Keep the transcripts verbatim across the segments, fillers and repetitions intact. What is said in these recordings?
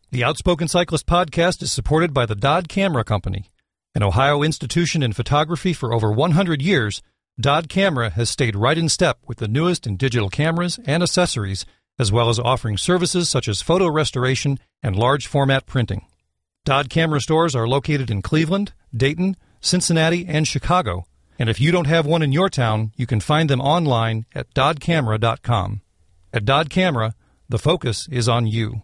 The Outspoken Cyclist podcast is supported by the Dodd Camera Company. An Ohio institution in photography for over one hundred years, Dodd Camera has stayed right in step with the newest in digital cameras and accessories, as well as offering services such as photo restoration and large format printing. Dodd Camera stores are located in Cleveland, Dayton, Cincinnati, and Chicago. And if you don't have one in your town, you can find them online at dodd camera dot com. At Dodd Camera, the focus is on you.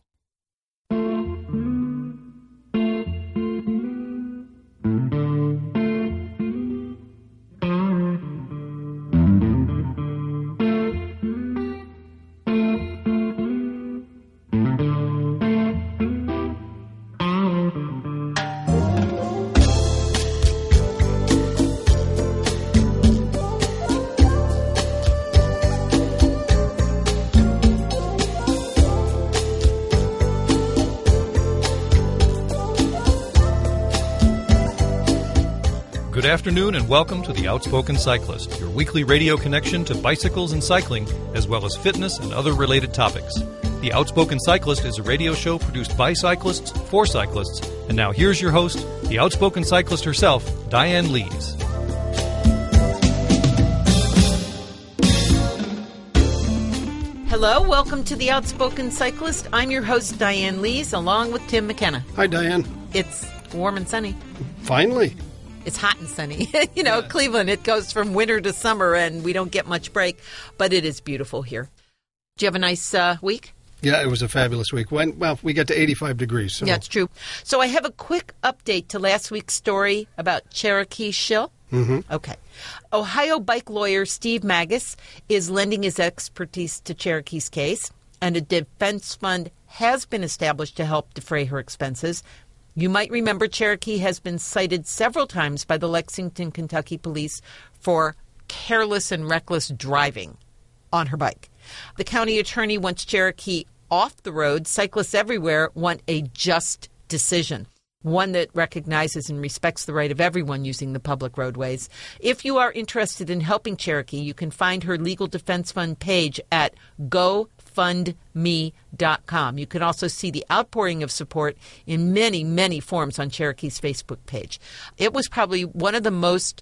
Good afternoon and welcome to The Outspoken Cyclist, your weekly radio connection to bicycles and cycling, as well as fitness and other related topics. The Outspoken Cyclist is a radio show produced by cyclists for cyclists. And now here's your host, the Outspoken Cyclist herself, Diane Lees. Hello, welcome to The Outspoken Cyclist. I'm your host, Diane Lees, along with Tim McKenna. Hi, Diane. It's warm and sunny. Finally. It's hot and sunny. you know, yeah. Cleveland, it goes from winter to summer, and we don't get much break, but it is beautiful here. Did you have a nice uh, week? Yeah, it was a fabulous week. When, well, we got to eighty-five degrees. So. Yeah, it's true. So I have a quick update to last week's story about Cherokee Shill. Mm-hmm. Okay. Ohio bike lawyer Steve Magus is lending his expertise to Cherokee's case, and a defense fund has been established to help defray her expenses. You might remember Cherokee has been cited several times by the Lexington, Kentucky police for careless and reckless driving on her bike. The county attorney wants Cherokee off the road. Cyclists everywhere want a just decision, one that recognizes and respects the right of everyone using the public roadways. If you are interested in helping Cherokee, you can find her legal defense fund page at go fund me dot com. You can also see the outpouring of support in many, many forms on Cherokee's Facebook page. It was probably one of the most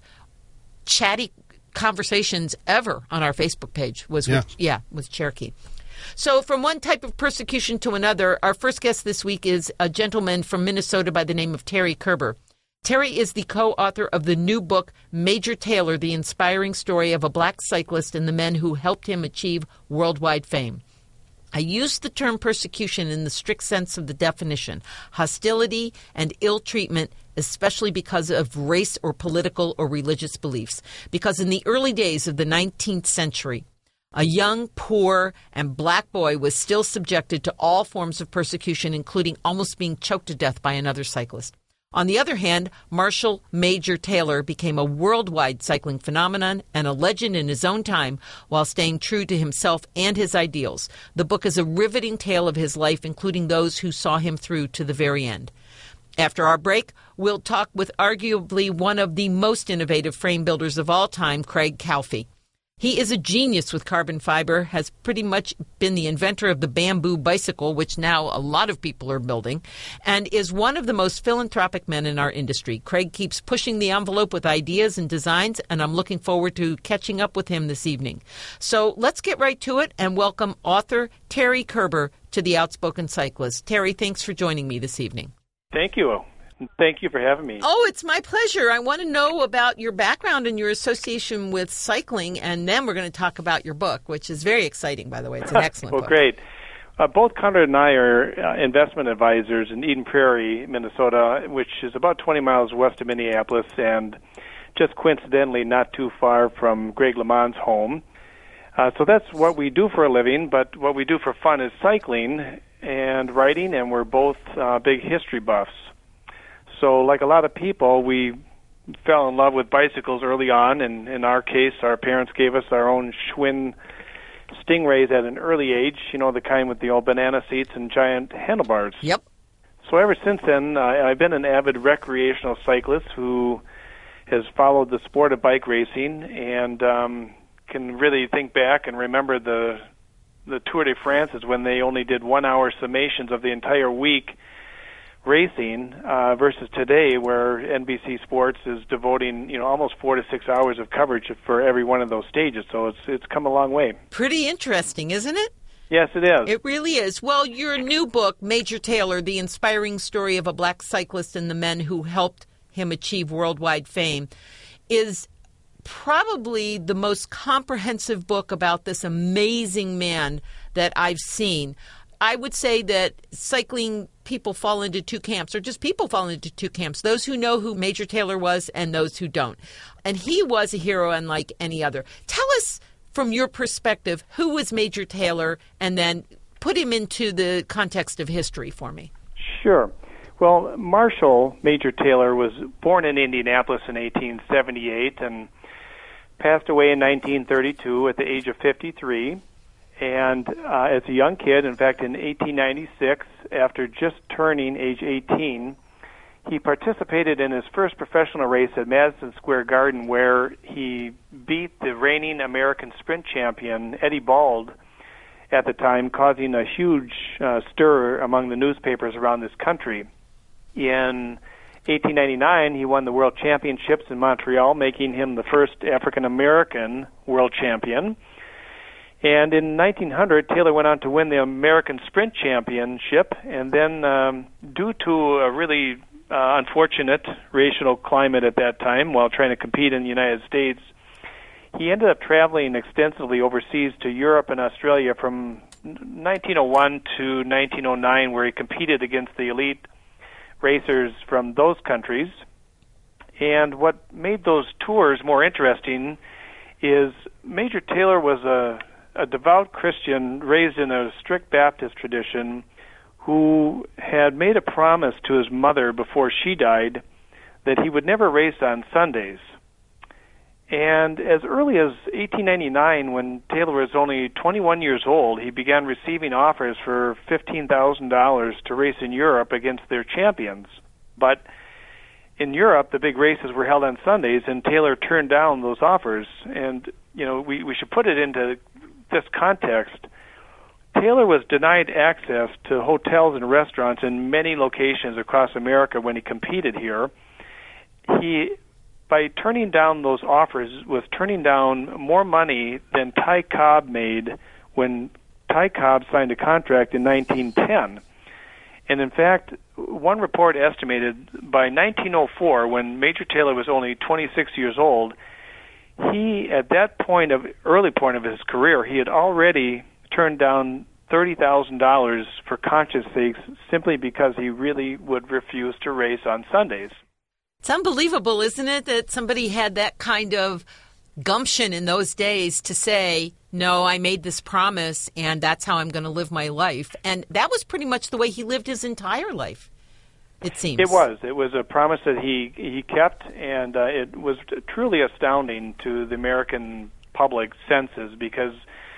chatty conversations ever on our Facebook page was yeah. with, yeah, with Cherokee. So from one type of persecution to another, our first guest this week is a gentleman from Minnesota by the name of Terry Kerber. Terry is the co-author of the new book, Major Taylor, the inspiring story of a black cyclist and the men who helped him achieve worldwide fame. I use the term persecution in the strict sense of the definition, hostility and ill treatment, especially because of race or political or religious beliefs. Because in the early days of the nineteenth century, a young, poor, and black boy was still subjected to all forms of persecution, including almost being choked to death by another cyclist. On the other hand, Marshall Major Taylor became a worldwide cycling phenomenon and a legend in his own time while staying true to himself and his ideals. The book is a riveting tale of his life, including those who saw him through to the very end. After our break, we'll talk with arguably one of the most innovative frame builders of all time, Craig Calfee. He is a genius with carbon fiber, has pretty much been the inventor of the bamboo bicycle, which now a lot of people are building, and is one of the most philanthropic men in our industry. Craig keeps pushing the envelope with ideas and designs, and I'm looking forward to catching up with him this evening. So let's get right to it and welcome author Terry Kerber to The Outspoken Cyclist. Terry, thanks for joining me this evening. Thank you. Thank you for having me. Oh, it's my pleasure. I want to know about your background and your association with cycling, and then we're going to talk about your book, which is very exciting, by the way. It's an excellent well, book. Well, great. Uh, both Conrad and I are uh, investment advisors in Eden Prairie, Minnesota, which is about twenty miles west of Minneapolis, and just coincidentally not too far from Greg LeMond's home. Uh, so that's what we do for a living, but what we do for fun is cycling and writing, and we're both uh, big history buffs. So like a lot of people, we fell in love with bicycles early on, and in our case, our parents gave us our own Schwinn Stingrays at an early age, you know, the kind with the old banana seats and giant handlebars. Yep. So ever since then, I, I've been an avid recreational cyclist who has followed the sport of bike racing and um, can really think back and remember the the Tour de France is when they only did one-hour summations of the entire week racing uh, versus today, where N B C Sports is devoting, you know, almost four to six hours of coverage for every one of those stages. So it's it's come a long way. Pretty interesting, isn't it? Yes, it is. It really is. Well, your new book, Major Taylor, The Inspiring Story of a Black Cyclist and the Men Who Helped Him Achieve Worldwide Fame, is probably the most comprehensive book about this amazing man that I've seen. I would say that cycling people fall into two camps, or just people fall into two camps, those who know who Major Taylor was and those who don't. And he was a hero unlike any other. Tell us, from your perspective, who was Major Taylor, and then put him into the context of history for me. Sure. Well, Marshall Major Taylor was born in Indianapolis in eighteen seventy-eight and passed away in nineteen thirty-two at the age of fifty-three. And uh, as a young kid, in fact, in eighteen ninety-six, after just turning age eighteen, he participated in his first professional race at Madison Square Garden, where he beat the reigning American sprint champion, Eddie Bald, at the time, causing a huge uh, stir among the newspapers around this country. In eighteen ninety-nine, he won the World Championships in Montreal, making him the first African-American world champion. And in nineteen hundred, Taylor went on to win the American Sprint Championship, and then um, due to a really uh, unfortunate racial climate at that time while trying to compete in the United States, he ended up traveling extensively overseas to Europe and Australia from nineteen oh one to nineteen oh nine, where he competed against the elite racers from those countries. And what made those tours more interesting is Major Taylor was a a devout Christian raised in a strict Baptist tradition who had made a promise to his mother before she died that he would never race on Sundays. And as early as eighteen ninety-nine, when Taylor was only twenty-one years old, he began receiving offers for fifteen thousand dollars to race in Europe against their champions. But in Europe, the big races were held on Sundays, and Taylor turned down those offers. And, you know, we, we should put it into this context. Taylor was denied access to hotels and restaurants in many locations across America when he competed here. He, by turning down those offers, was turning down more money than Ty Cobb made when Ty Cobb signed a contract in nineteen ten. And in fact, one report estimated by nineteen oh four, when Major Taylor was only twenty-six years old, he, at that point of early point of his career, he had already turned down thirty thousand dollars for conscience sakes simply because he really would refuse to race on Sundays. It's unbelievable, isn't it, that somebody had that kind of gumption in those days to say, no, I made this promise, and that's how I'm going to live my life. And that was pretty much the way he lived his entire life, it seems. It was. It was a promise that he, he kept, and uh, it was truly astounding to the American public senses because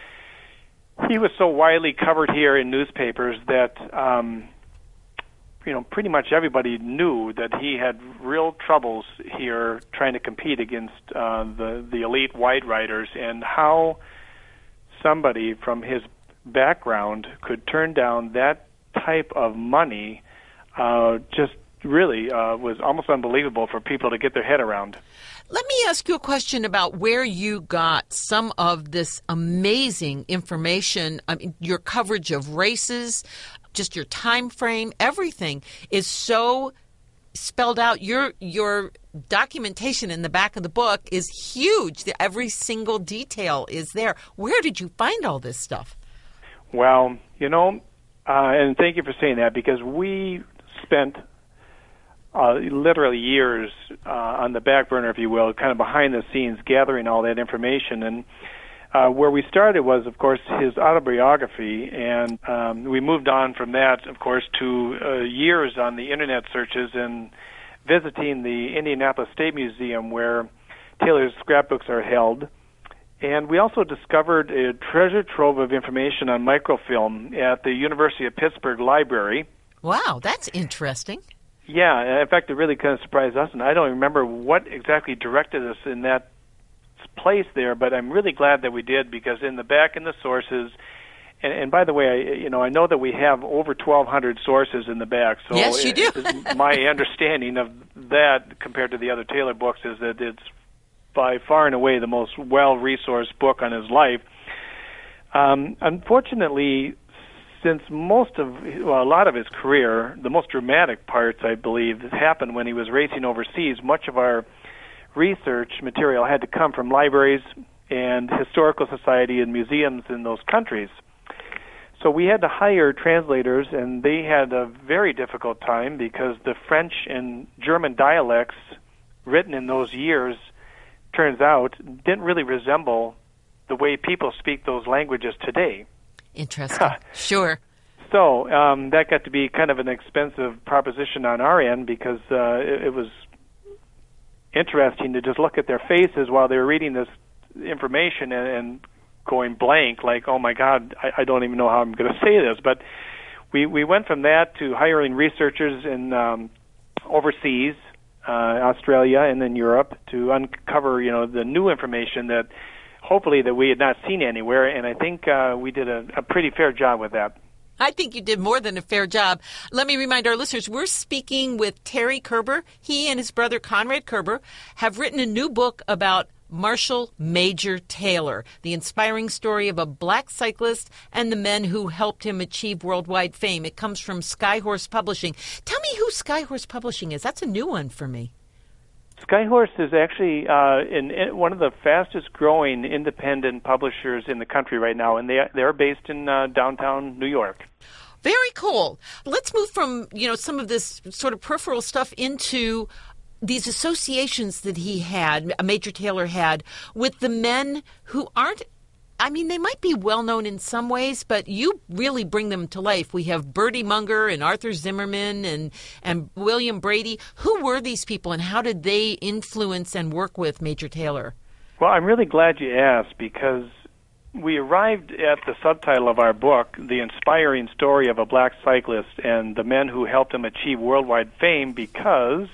he was so widely covered here in newspapers that, um, you know, pretty much everybody knew that he had real troubles here trying to compete against uh, the, the elite wide riders, and how somebody from his background could turn down that type of money uh, just really uh, was almost unbelievable for people to get their head around. Let me ask you a question about where you got some of this amazing information. I mean, your coverage of races, just your time frame, everything is so spelled out. Your your documentation in the back of the book is huge. Every single detail is there. Where did you find all this stuff? Well, you know, uh, and thank you for saying that, because we spent uh, literally years uh, on the back burner, if you will, kind of behind the scenes, gathering all that information. And uh, where we started was, of course, his autobiography, and um, we moved on from that, of course, to uh, years on the Internet searches and visiting the Indianapolis State Museum, where Taylor's scrapbooks are held. And we also discovered a treasure trove of information on microfilm at the University of Pittsburgh Library. Wow, that's interesting. Yeah, in fact, it really kind of surprised us, and I don't remember what exactly directed us in that place there, but I'm really glad that we did, because in the back in the sources and, and by the way, I, you know, I know that we have over twelve hundred sources in the back. So yes, you do. it, my understanding of that compared to the other Taylor books is that it's by far and away the most well-resourced book on his life. Um, unfortunately, since most of, well, a lot of his career, the most dramatic parts, I believe, happened when he was racing overseas, much of our research material had to come from libraries and historical society and museums in those countries. So we had to hire translators, and they had a very difficult time because the French and German dialects written in those years, turns out, didn't really resemble the way people speak those languages today. Interesting. Sure. So um, that got to be kind of an expensive proposition on our end because uh, it, it was interesting to just look at their faces while they were reading this information and, and going blank, like, oh, my God, I, I don't even know how I'm going to say this. But we, we went from that to hiring researchers in um, overseas, uh, Australia and then Europe, to uncover, you know, the new information that hopefully that we had not seen anywhere, and I think uh, we did a, a pretty fair job with that. I think you did more than a fair job. Let me remind our listeners, we're speaking with Terry Kerber. He and his brother Conrad Kerber have written a new book about Marshall Major Taylor, the inspiring story of a black cyclist and the men who helped him achieve worldwide fame. It comes from Skyhorse Publishing. Tell me who Skyhorse Publishing is. That's a new one for me. Skyhorse is actually uh, in, in one of the fastest-growing independent publishers in the country right now, and they they're based in uh, downtown New York. Very cool. Let's move from, you know, some of this sort of peripheral stuff into these associations that he had, Major Taylor had, with the men who aren't, I mean, they might be well-known in some ways, but you really bring them to life. We have Bertie Munger and Arthur Zimmerman and, and William Brady. Who were these people, and how did they influence and work with Major Taylor? Well, I'm really glad you asked, because we arrived at the subtitle of our book, The Inspiring Story of a Black Cyclist and the Men Who Helped Him Achieve Worldwide Fame, because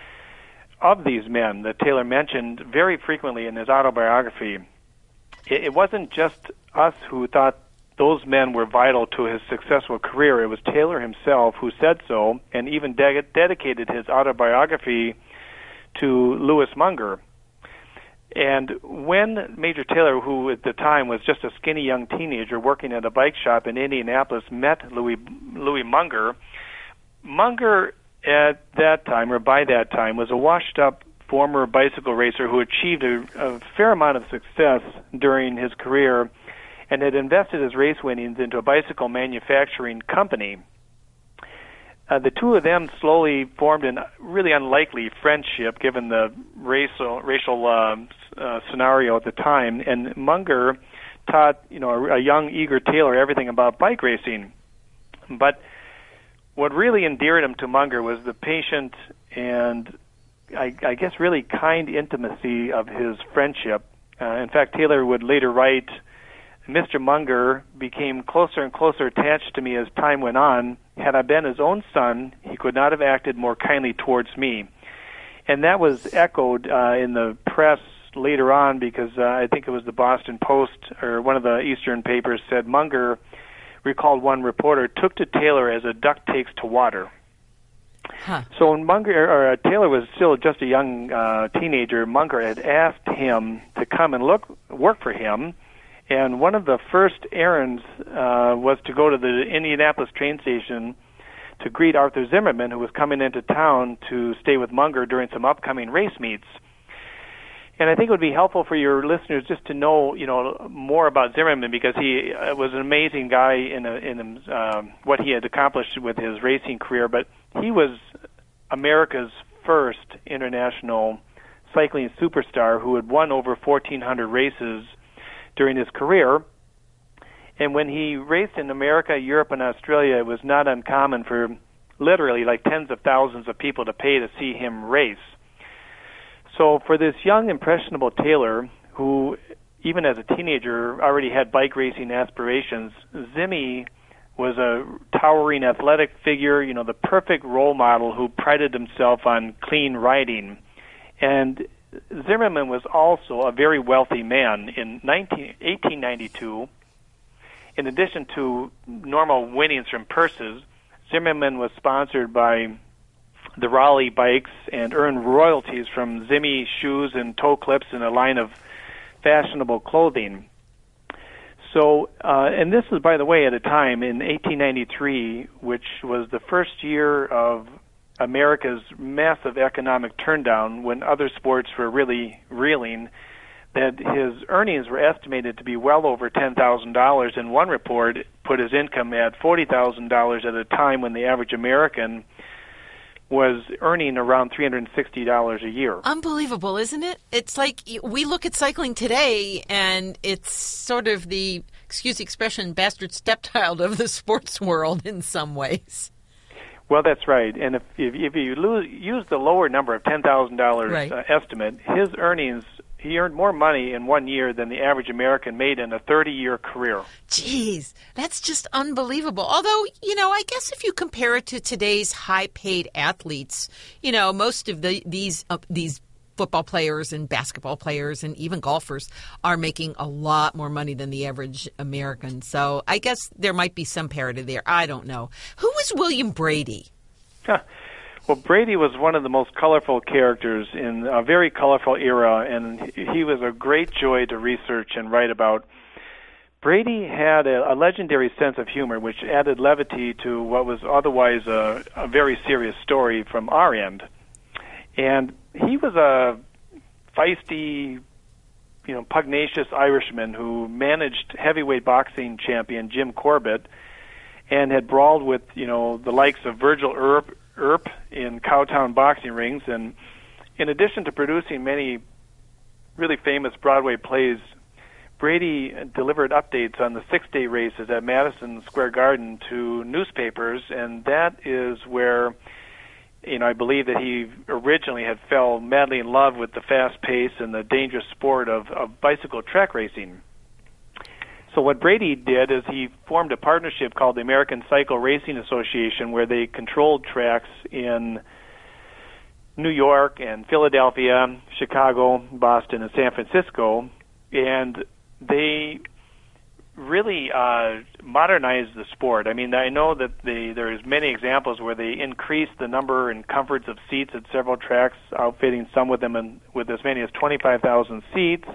of these men that Taylor mentioned very frequently in his autobiography. It wasn't just us who thought those men were vital to his successful career. It was Taylor himself who said so, and even de- dedicated his autobiography to Louis Munger. And when Major Taylor, who at the time was just a skinny young teenager working at a bike shop in Indianapolis, met Louis, Louis Munger, Munger at that time, or by that time, was a washed-up former bicycle racer who achieved a, a fair amount of success during his career and had invested his race winnings into a bicycle manufacturing company. Uh, the two of them slowly formed a really unlikely friendship given the racial, racial uh, uh, scenario at the time, and Munger taught, you know, a, a young, eager Taylor everything about bike racing. But what really endeared him to Munger was the patient and I, I guess really kind intimacy of his friendship. Uh, in fact, Taylor would later write, Mister Munger became closer and closer attached to me as time went on. Had I been his own son, he could not have acted more kindly towards me. And that was echoed uh, in the press later on because uh, I think it was the Boston Post or one of the Eastern papers said Munger, recalled one reporter, took to Taylor as a duck takes to water. Huh. So when Munger, or uh, Taylor was still just a young uh, teenager, Munger had asked him to come and look work for him, and one of the first errands uh, was to go to the Indianapolis train station to greet Arthur Zimmerman, who was coming into town to stay with Munger during some upcoming race meets. And I think it would be helpful for your listeners just to know, you know, more about Zimmerman because he uh, was an amazing guy in a, in uh, what he had accomplished with his racing career. But he was America's first international cycling superstar who had won over fourteen hundred races during his career. And when he raced in America, Europe, and Australia, it was not uncommon for literally like tens of thousands of people to pay to see him race. So for this young, impressionable Taylor, who even as a teenager already had bike racing aspirations, Zimmy was a towering athletic figure, you know, the perfect role model who prided himself on clean riding. And Zimmerman was also a very wealthy man. In eighteen ninety-two, in addition to normal winnings from purses, Zimmerman was sponsored by the Raleigh Bikes and earned royalties from Zimmy shoes and toe clips and a line of fashionable clothing. So, uh, and this is, by the way, at a time in eighteen ninety-three, which was the first year of America's massive economic turndown when other sports were really reeling, that his earnings were estimated to be well over ten thousand dollars, and one report put his income at forty thousand dollars at a time when the average American was earning around three hundred sixty dollars a year. Unbelievable, isn't it? It's like we look at cycling today, and it's sort of the, excuse the expression, bastard stepchild of the sports world in some ways. Well, that's right. And if if, if you lose, use the lower number of ten thousand dollars right. uh, estimate, his earnings, he earned more money in one year than the average American made in a thirty-year career. Jeez, that's just unbelievable. Although, you know, I guess if you compare it to today's high-paid athletes, you know, most of the these uh, these football players and basketball players and even golfers are making a lot more money than the average American. So I guess there might be some parity there. I don't know. Who was William Brady? Huh. Well, Brady was one of the most colorful characters in a very colorful era, and he was a great joy to research and write about. Brady had a, a legendary sense of humor, which added levity to what was otherwise a, a very serious story from our end. And he was a feisty, you know, pugnacious Irishman who managed heavyweight boxing champion Jim Corbett and had brawled with, you know, the likes of Virgil Earp, Earp in Cowtown boxing rings. And in addition to producing many really famous Broadway plays, Brady delivered updates on the six-day races at Madison Square Garden to newspapers, and that is where, you know, I believe that he originally had fell madly in love with the fast pace and the dangerous sport of, of bicycle track racing. So what Brady did is he formed a partnership called the American Cycle Racing Association, where they controlled tracks in New York and Philadelphia, Chicago, Boston, and San Francisco, and they really uh, modernized the sport. I mean, I know that the, there's many examples where they increased the number and comforts of seats at several tracks, outfitting some with them in, with as many as twenty-five thousand seats.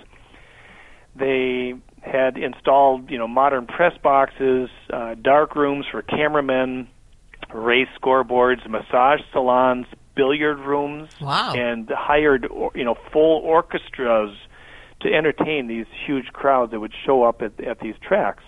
They had installed, you know, modern press boxes, uh, dark rooms for cameramen, race scoreboards, massage salons, billiard rooms, wow. and hired, you know, full orchestras to entertain these huge crowds that would show up at, at these tracks.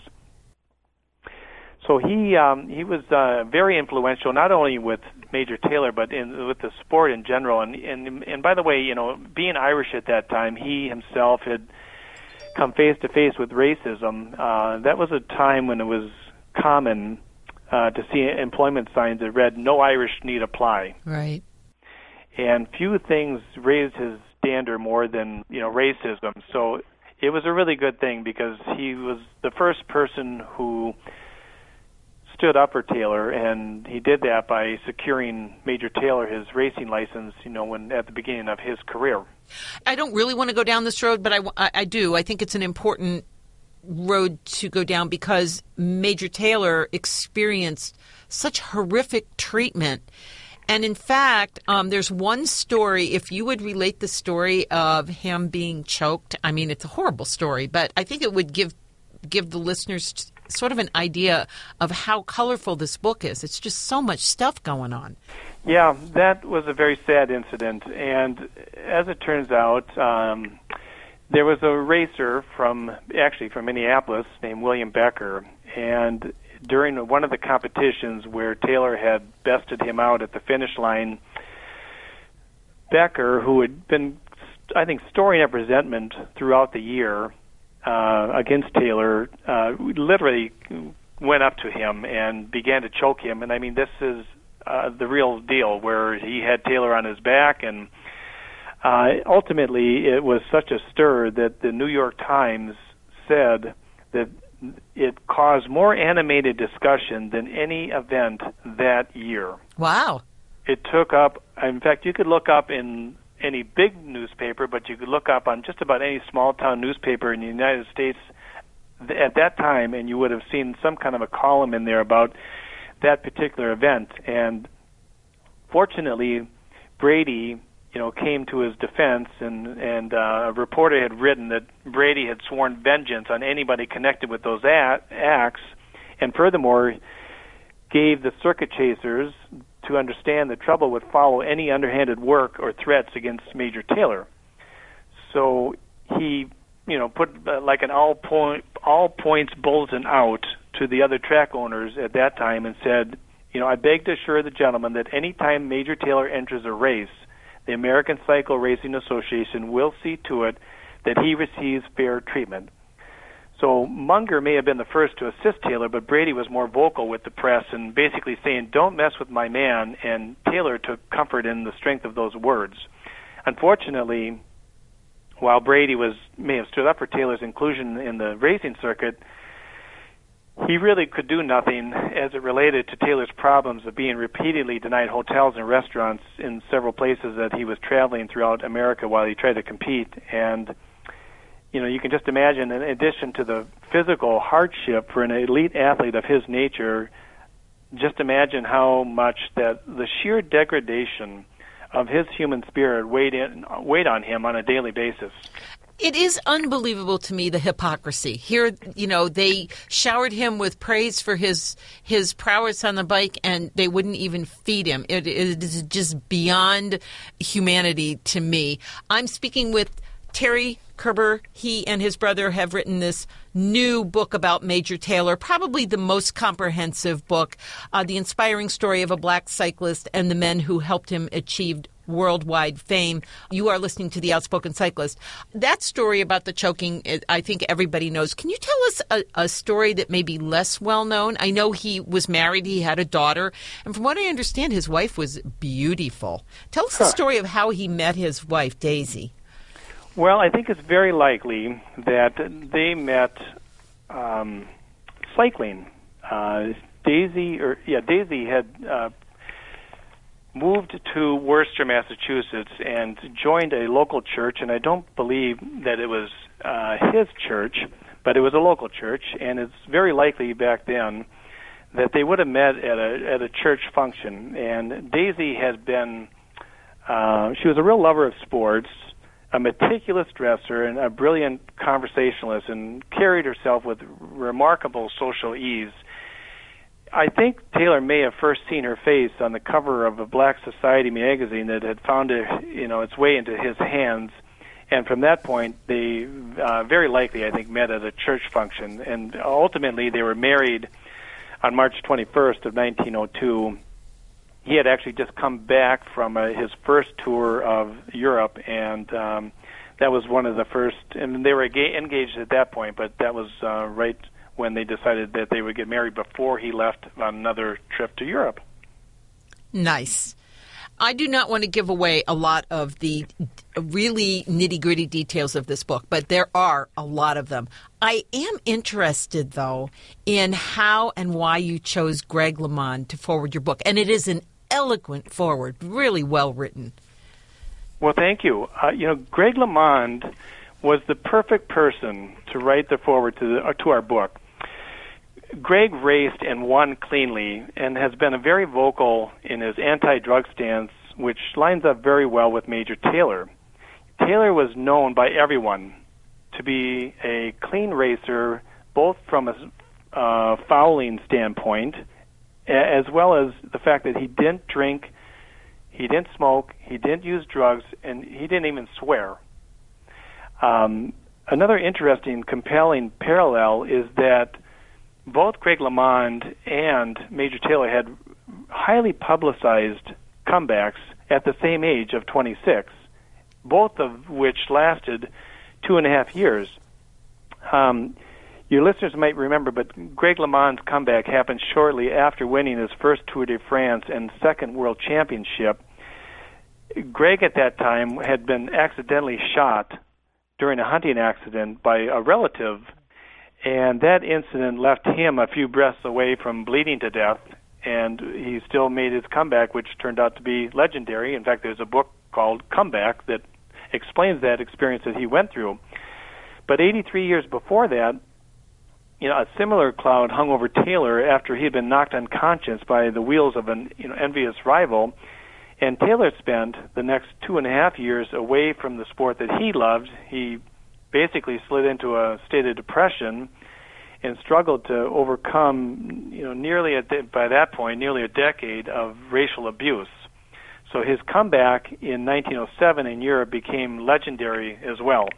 So he um, he was uh, very influential, not only with Major Taylor, but in with the sport in general. And and and by the way, you know, being Irish at that time, he himself had come face to face with racism. Uh, that was a time when it was common uh, to see employment signs that read "No Irish need apply." Right. And few things raised his dander more than, you know, racism. So it was a really good thing because he was the first person who stood up for Taylor, and he did that by securing Major Taylor his racing license, you know, when at the beginning of his career. I don't really want to go down this road, but I, I, I do. I think it's an important road to go down because Major Taylor experienced such horrific treatment. And in fact, um, there's one story, if you would relate the story of him being choked, I mean, it's a horrible story, but I think it would give give the listeners sort of an idea of how colorful this book is. It's just so much stuff going on. Yeah, that was a very sad incident. And as it turns out, um, there was a racer from, actually from Minneapolis named William Becker, and during one of the competitions where Taylor had bested him out at the finish line, Becker, who had been, I think, storing up resentment throughout the year uh, against Taylor, uh, literally went up to him and began to choke him. And I mean, this is uh, the real deal, where he had Taylor on his back, and uh, ultimately it was such a stir that the New York Times said that it caused more animated discussion than any event that year. Wow. It took up, in fact, you could look up in any big newspaper, but you could look up on just about any small-town newspaper in the United States th- at that time, and you would have seen some kind of a column in there about that particular event. And fortunately, Brady, you know, came to his defense, and and uh, a reporter had written that Brady had sworn vengeance on anybody connected with those a- acts, and furthermore, gave the circuit chasers to understand that trouble would follow any underhanded work or threats against Major Taylor. So he, you know, put uh, like an all point all points bulletin out to the other track owners at that time and said, you know, I beg to assure the gentleman that any time Major Taylor enters a race, the American Cycle Racing Association will see to it that he receives fair treatment. So Munger may have been the first to assist Taylor, but Brady was more vocal with the press and basically saying, don't mess with my man, and Taylor took comfort in the strength of those words. Unfortunately, while Brady was may have stood up for Taylor's inclusion in the racing circuit, he really could do nothing as it related to Taylor's problems of being repeatedly denied hotels and restaurants in several places that he was traveling throughout America while he tried to compete. And, you know, you can just imagine, in addition to the physical hardship for an elite athlete of his nature, just imagine how much that the sheer degradation of his human spirit weighed in, weighed on him on a daily basis. It is unbelievable to me, the hypocrisy. Here, you know, they showered him with praise for his his prowess on the bike, and they wouldn't even feed him. It, it is just beyond humanity to me. I'm speaking with Terry Kerber. He and his brother have written this new book about Major Taylor, probably the most comprehensive book, uh, the inspiring story of a black cyclist and the men who helped him achieve worldwide fame. You are listening to The Outspoken Cyclist. That story about the choking, I think everybody knows. Can you tell us a, a story that may be less well known? I know he was married, he had a daughter, and from what I understand, his wife was beautiful. Tell us Huh. the story of how he met his wife, Daisy. Well, I think it's very likely that they met um, cycling. Uh, Daisy, or yeah, Daisy had uh, moved to Worcester, Massachusetts, and joined a local church. And I don't believe that it was uh, his church, but it was a local church. And it's very likely back then that they would have met at a at a church function. And Daisy had been uh, she was a real lover of sports, a meticulous dresser, and a brilliant conversationalist, and carried herself with remarkable social ease. I think Taylor may have first seen her face on the cover of a Black Society magazine that had found it, you know, its way into his hands, and from that point, they uh, very likely, I think, met at a church function, and ultimately they were married on March twenty-first of nineteen oh two. He had actually just come back from uh, his first tour of Europe, and um, that was one of the first, and they were ga- engaged at that point, but that was uh, right when they decided that they would get married before he left on another trip to Europe. Nice. I do not want to give away a lot of the really nitty-gritty details of this book, but there are a lot of them. I am interested, though, in how and why you chose Greg LeMond to forward your book. And it is an eloquent forward, really well written. Well, thank you. Uh, you know, Greg LeMond was the perfect person to write the forward to, the, uh, to our book. Greg raced and won cleanly and has been a very vocal in his anti-drug stance, which lines up very well with Major Taylor. Taylor was known by everyone to be a clean racer, both from a uh, fouling standpoint, as well as the fact that he didn't drink, he didn't smoke, he didn't use drugs, and he didn't even swear. Um, another interesting, compelling parallel is that both Greg LeMond and Major Taylor had highly publicized comebacks at the same age of twenty-six, both of which lasted two and a half years. Um, your listeners might remember, but Greg LeMond's comeback happened shortly after winning his first Tour de France and second World Championship. Greg at that time had been accidentally shot during a hunting accident by a relative, and that incident left him a few breaths away from bleeding to death, and he still made his comeback, which turned out to be legendary. In fact, there's a book called Comeback that explains that experience that he went through. But eighty-three years before that, you know, a similar cloud hung over Taylor after he had been knocked unconscious by the wheels of an you know envious rival. And Taylor spent the next two and a half years away from the sport that he loved. He basically slid into a state of depression and struggled to overcome, you know, nearly a de- by that point, nearly a decade of racial abuse. So his comeback in nineteen oh seven in Europe became legendary as well.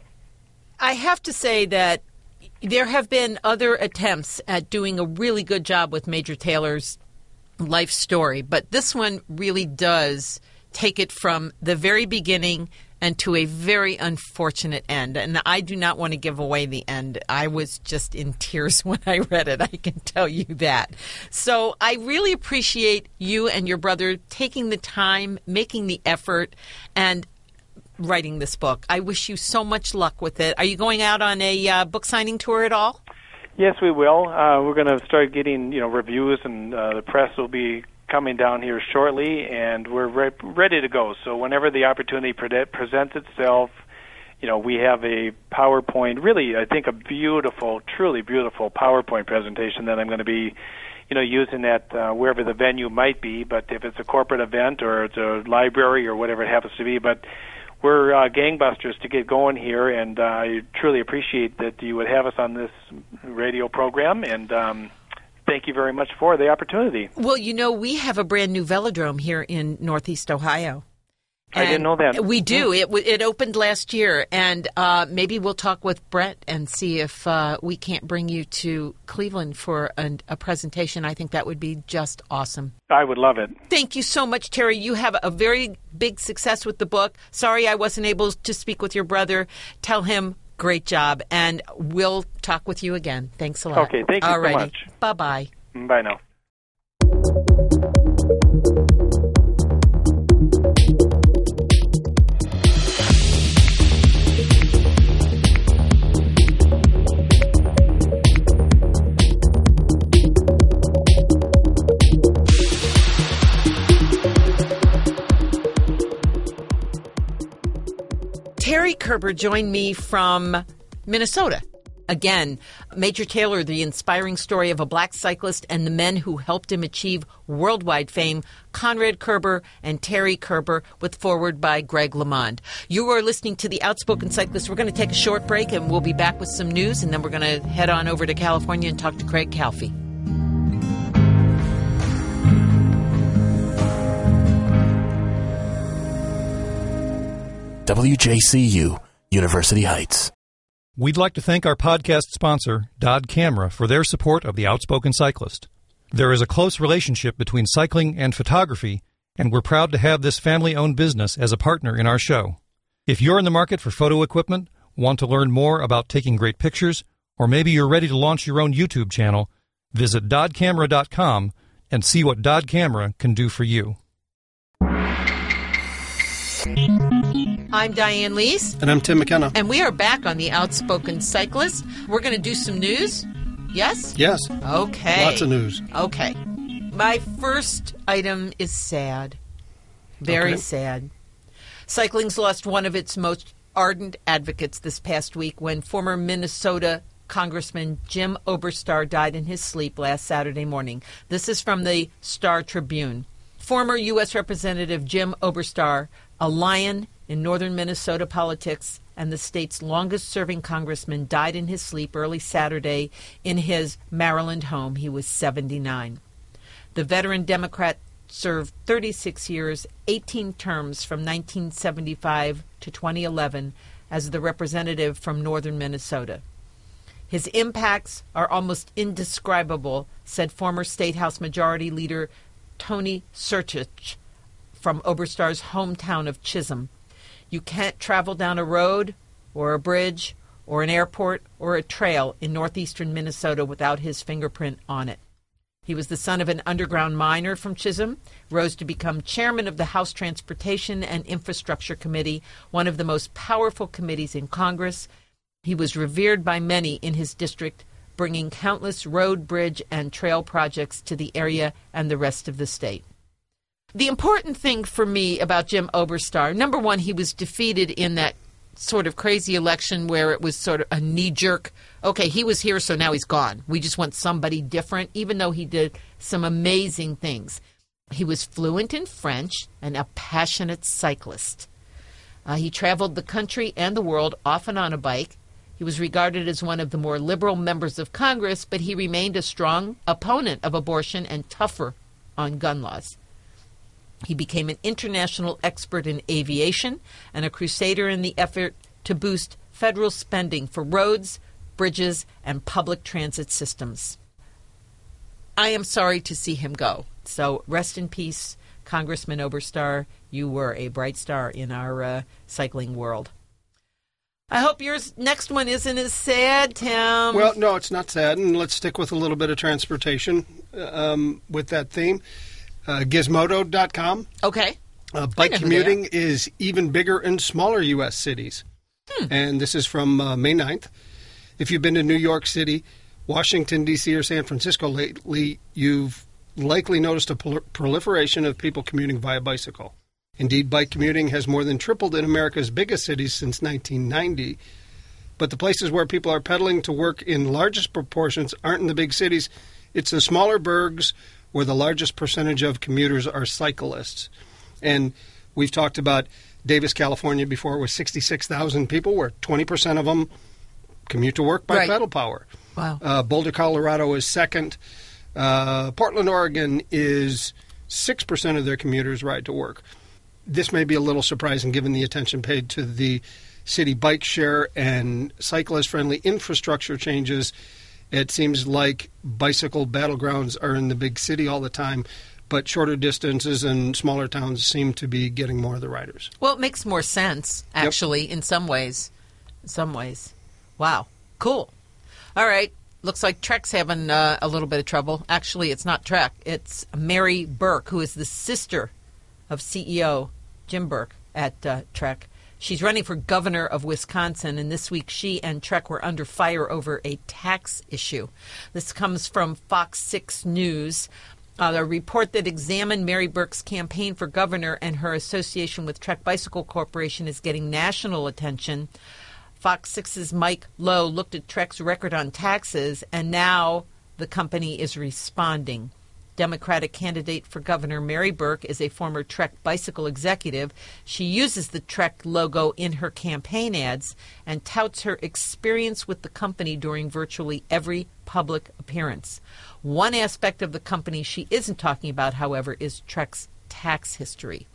I have to say that there have been other attempts at doing a really good job with Major Taylor's life story, but this one really does take it from the very beginning and to a very unfortunate end. And I do not want to give away the end. I was just in tears when I read it. I can tell you that. So I really appreciate you and your brother taking the time, making the effort, and writing this book. I wish you so much luck with it. Are you going out on a uh, book signing tour at all? Yes, we will. Uh, we're going to start getting, you know, reviews, and uh, the press will be coming down here shortly, and we're re- ready to go. So whenever the opportunity pre- presents itself, you know, we have a PowerPoint, really, I think, a beautiful, truly beautiful PowerPoint presentation that I'm going to be, you know, using at uh, wherever the venue might be. But if it's a corporate event or it's a library or whatever it happens to be, but we're uh, gangbusters to get going here, and uh, I truly appreciate that you would have us on this radio program, and um, thank you very much for the opportunity. Well, you know, we have a brand new velodrome here in Northeast Ohio. I didn't know that. We do. It it opened last year, and uh, maybe we'll talk with Brett and see if uh, we can't bring you to Cleveland for an, a presentation. I think that would be just awesome. I would love it. Thank you so much, Terry. You have a very big success with the book. Sorry I wasn't able to speak with your brother. Tell him great job, and we'll talk with you again. Thanks a lot. Okay, thank you Alrighty. so much. Bye-bye. Bye now. Terry Kerber joined me from Minnesota. Again, Major Taylor, the inspiring story of a black cyclist and the men who helped him achieve worldwide fame, Conrad Kerber and Terry Kerber, with foreword by Greg LeMond. You are listening to The Outspoken Cyclist. We're going to take a short break, and we'll be back with some news, and then we're going to head on over to California and talk to Craig Calfee. W J C U, University Heights. We'd like to thank our podcast sponsor, Dodd Camera, for their support of The Outspoken Cyclist. There is a close relationship between cycling and photography, and we're proud to have this family-owned business as a partner in our show. If you're in the market for photo equipment, want to learn more about taking great pictures, or maybe you're ready to launch your own YouTube channel, visit dodd camera dot com and see what Dodd Camera can do for you. I'm Diane Lees. And I'm Tim McKenna. And we are back on The Outspoken Cyclist. We're going to do some news. Yes? Yes. Okay. Lots of news. Okay. My first item is sad. Very Okay. sad. Cycling's lost one of its most ardent advocates this past week when former Minnesota Congressman Jim Oberstar died in his sleep last Saturday morning. This is from the Star Tribune. Former U S Representative Jim Oberstar, a lion in northern Minnesota politics and the state's longest-serving congressman, died in his sleep early Saturday in his Maryland home. He was seventy-nine. The veteran Democrat served thirty-six years, eighteen terms from nineteen seventy-five to twenty eleven as the representative from northern Minnesota. His impacts are almost indescribable, said former State House Majority Leader Tony Sertich from Oberstar's hometown of Chisholm. You can't travel down a road or a bridge or an airport or a trail in northeastern Minnesota without his fingerprint on it. He was the son of an underground miner from Chisholm, rose to become chairman of the House Transportation and Infrastructure Committee, one of the most powerful committees in Congress. He was revered by many in his district, bringing countless road, bridge, and trail projects to the area and the rest of the state. The important thing for me about Jim Oberstar, number one, he was defeated in that sort of crazy election where it was sort of a knee-jerk, okay, he was here, so now he's gone. We just want somebody different, even though he did some amazing things. He was fluent in French and a passionate cyclist. Uh, he traveled the country and the world, often on a bike. He was regarded as one of the more liberal members of Congress, but he remained a strong opponent of abortion and tougher on gun laws. He became an international expert in aviation and a crusader in the effort to boost federal spending for roads, bridges, and public transit systems. I am sorry to see him go. So rest in peace, Congressman Oberstar. You were a bright star in our uh, cycling world. I hope your next one isn't as sad, Tim. Well, no, it's not sad, and let's stick with a little bit of transportation um, with that theme. Uh, Gizmodo dot com. Okay. Uh, bike commuting is even bigger in smaller U S cities. Hmm. And this is from uh, May ninth. If you've been to New York City, Washington, D C, or San Francisco lately, you've likely noticed a prol- proliferation of people commuting via bicycle. Indeed, bike commuting has more than tripled in America's biggest cities since nineteen ninety. But the places where people are pedaling to work in largest proportions aren't in the big cities. It's the smaller burgs where the largest percentage of commuters are cyclists. And we've talked about Davis, California before, with sixty-six thousand people, where twenty percent of them commute to work by right. pedal power. Wow. Uh, Boulder, Colorado is second. Uh, Portland, Oregon is six percent of their commuters ride to work. This may be a little surprising given the attention paid to the city bike share and cyclist-friendly infrastructure changes. It seems like bicycle battlegrounds are in the big city all the time, but shorter distances and smaller towns seem to be getting more of the riders. Well, it makes more sense, actually, yep. in some ways. In some ways. Wow. Cool. All right. Looks like Trek's having uh, a little bit of trouble. Actually, it's not Trek. It's Mary Burke, who is the sister of C E O Jim Burke at uh, Trek. She's running for governor of Wisconsin, and this week she and Trek were under fire over a tax issue. This comes from Fox six News. Uh, a report that examined Mary Burke's campaign for governor and her association with Trek Bicycle Corporation is getting national attention. Fox six's Mike Lowe looked at Trek's record on taxes, and now the company is responding. Democratic candidate for governor Mary Burke is a former Trek bicycle executive. She uses the Trek logo in her campaign ads and touts her experience with the company during virtually every public appearance. One aspect of the company she isn't talking about, however, is Trek's tax history.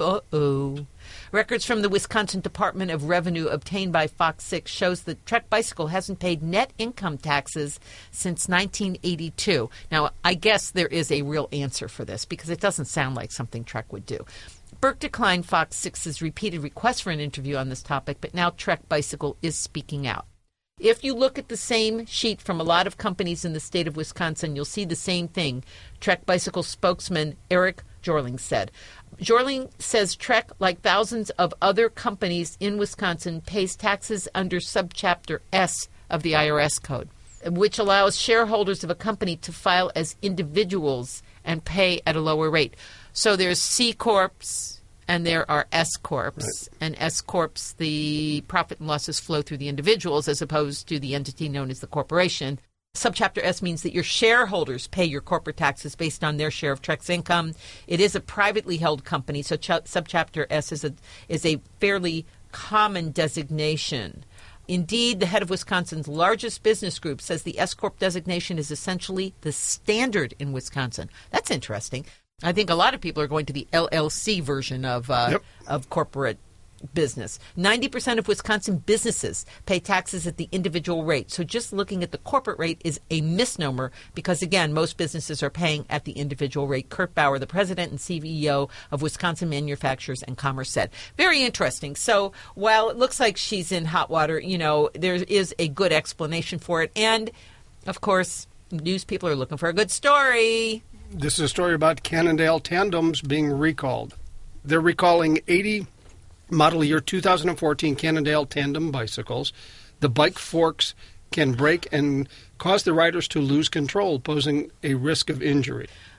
Uh-oh. Records from the Wisconsin Department of Revenue obtained by Fox six shows that Trek Bicycle hasn't paid net income taxes since nineteen eighty-two. Now, I guess there is a real answer for this because it doesn't sound like something Trek would do. Burke declined Fox six's repeated request for an interview on this topic, but now Trek Bicycle is speaking out. If you look at the same sheet from a lot of companies in the state of Wisconsin, you'll see the same thing. Trek Bicycle spokesman Eric Jorling said. Jorling says Trek, like thousands of other companies in Wisconsin, pays taxes under Subchapter S of the I R S code, which allows shareholders of a company to file as individuals and pay at a lower rate. So there's C Corps and there are S Corps. Right. And S Corps, the profit and losses flow through the individuals as opposed to the entity known as the corporation. Subchapter S means that your shareholders pay your corporate taxes based on their share of Trek's income. It is a privately held company, so ch- Subchapter S is a is a fairly common designation. Indeed, the head of Wisconsin's largest business group says the S Corp designation is essentially the standard in Wisconsin. That's interesting. I think a lot of people are going to the L L C version of uh, yep. of corporate business. ninety percent of Wisconsin businesses pay taxes at the individual rate. So just looking at the corporate rate is a misnomer because, again, most businesses are paying at the individual rate. Kurt Bauer, the president and C E O of Wisconsin Manufacturers and Commerce, said. Very interesting. So while it looks like she's in hot water, you know, there is a good explanation for it. And, of course, news people are looking for a good story. This is a story about Cannondale tandems being recalled. They're recalling eighty model year two thousand fourteen Cannondale tandem bicycles. The bike forks can break and cause the riders to lose control, posing a risk of injury.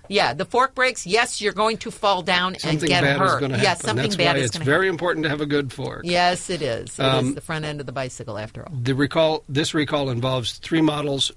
Yeah, the fork breaks. Yes, you're going to fall down something and get bad hurt. Is going to happen. Yes, something That's bad why is it's going to very happen. important to have a good fork. Yes, it is. It Um, is the front end of the bicycle, after all. The recall. This recall involves three models: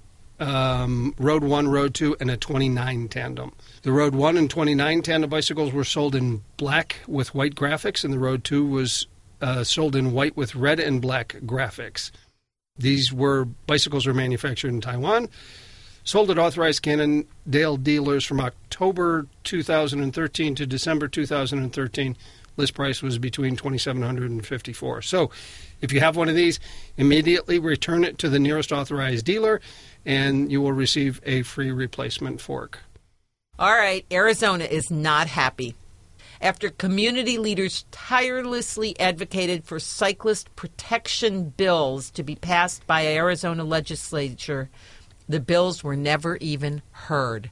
um, Road One, Road Two, and a twenty-nine tandem. The Road One and twenty-nine tandem bicycles were sold in black with white graphics, and the Road Two was uh, sold in white with red and black graphics. These were bicycles were manufactured in Taiwan, sold at authorized Cannondale dealers from October two thousand thirteen to December two thousand thirteen. List price was between twenty-seven hundred dollars and fifty-four dollars. So if you have one of these, immediately return it to the nearest authorized dealer, and you will receive a free replacement fork. All right, Arizona is not happy. After community leaders tirelessly advocated for cyclist protection bills to be passed by Arizona legislature, the bills were never even heard.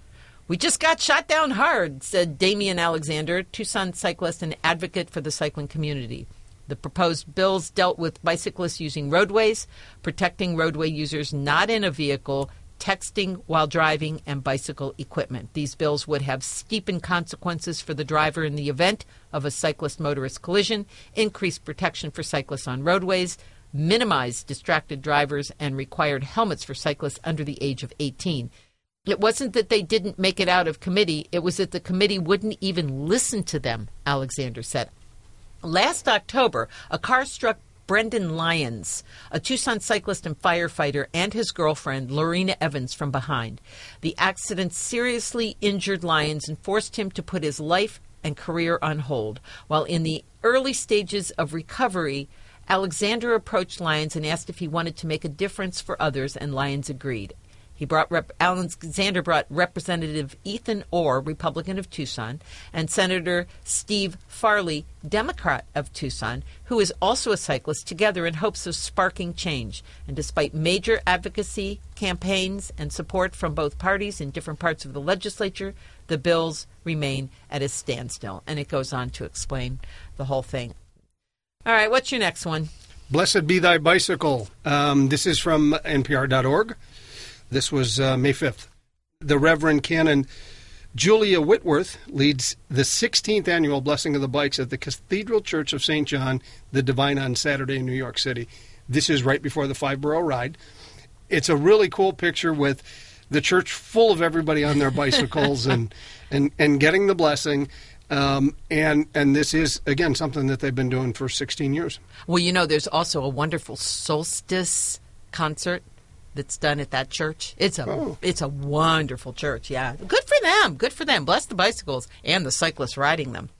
We just got shot down hard, said Damian Alexander, Tucson cyclist and advocate for the cycling community. The proposed bills dealt with bicyclists using roadways, protecting roadway users not in a vehicle, texting while driving, and bicycle equipment. These bills would have steepened consequences for the driver in the event of a cyclist-motorist collision, increased protection for cyclists on roadways, minimized distracted drivers, and required helmets for cyclists under the age of eighteen. It wasn't that they didn't make it out of committee. It was that the committee wouldn't even listen to them, Alexander said. Last October, a car struck Brendan Lyons, a Tucson cyclist and firefighter, and his girlfriend, Lorena Evans, from behind. The accident seriously injured Lyons and forced him to put his life and career on hold. While in the early stages of recovery, Alexander approached Lyons and asked if he wanted to make a difference for others, and Lyons agreed. He brought Rep- Alexander brought Representative Ethan Orr, Republican of Tucson, and Senator Steve Farley, Democrat of Tucson, who is also a cyclist, together in hopes of sparking change. And despite major advocacy campaigns and support from both parties in different parts of the legislature, the bills remain at a standstill. And it goes on to explain the whole thing. All right, what's your next one? Blessed be thy bicycle. Um, this is from N P R dot org. This was uh, May fifth. The Reverend Canon Julia Whitworth leads the sixteenth annual Blessing of the Bikes at the Cathedral Church of Saint John the Divine on Saturday in New York City. This is right before the five-borough ride. It's a really cool picture with the church full of everybody on their bicycles and, and, and getting the blessing. Um, and, and this is, again, something that they've been doing for sixteen years. Well, you know, there's also a wonderful solstice concert that's done at that church. It's a Oh. it's a wonderful church, yeah. Good for them. Good for them. Bless the bicycles and the cyclists riding them.